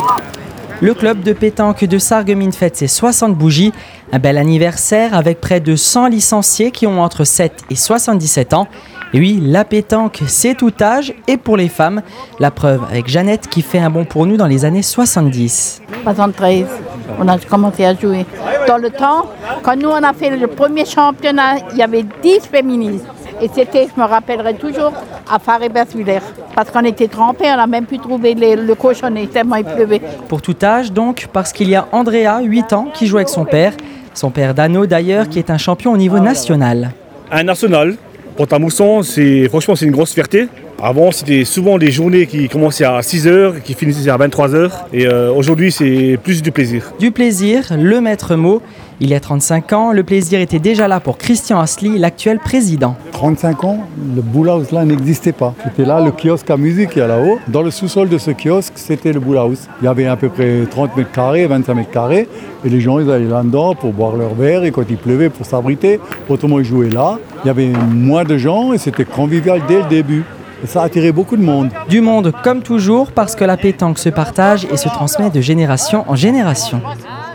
Le club de pétanque de Sarreguemines fête ses 60 bougies. Un bel anniversaire avec près de 100 licenciés qui ont entre 7 et 77 ans. Et oui, la pétanque, c'est tout âge et pour les femmes. La preuve avec Jeannette qui fait un bond pour nous dans les années 70. 73, on a commencé à jouer. Dans le temps, quand nous on a fait le premier championnat, il y avait 10 féministes. Et c'était, je me rappellerai toujours, à Faré-Bersviller. Parce qu'on était trempés, on n'a même pu trouver le cochonnet, tellement il pleuvait. Pour tout âge donc, parce qu'il y a Andrea, 8 ans, qui joue avec son père. Son père Dano d'ailleurs, qui est un champion au niveau national. Un national, Pont-à-Mousson, franchement c'est une grosse fierté. Avant c'était souvent des journées qui commençaient à 6h, qui finissaient à 23h. Et aujourd'hui c'est plus du plaisir. Du plaisir, le maître mot. Il y a 35 ans, le plaisir était déjà là pour Christian Asli, l'actuel président. 35 ans, le Boulhouse là n'existait pas. C'était là le kiosque à musique qui est là-haut. Dans le sous-sol de ce kiosque, c'était le Boulhouse. Il y avait à peu près 30 mètres carrés, 25 mètres carrés. Et les gens ils allaient là-dedans pour boire leur verre et quand il pleuvait pour s'abriter. Autrement ils jouaient là. Il y avait moins de gens et c'était convivial dès le début. Et ça a attiré beaucoup de monde. Du monde comme toujours parce que la pétanque se partage et se transmet de génération en génération.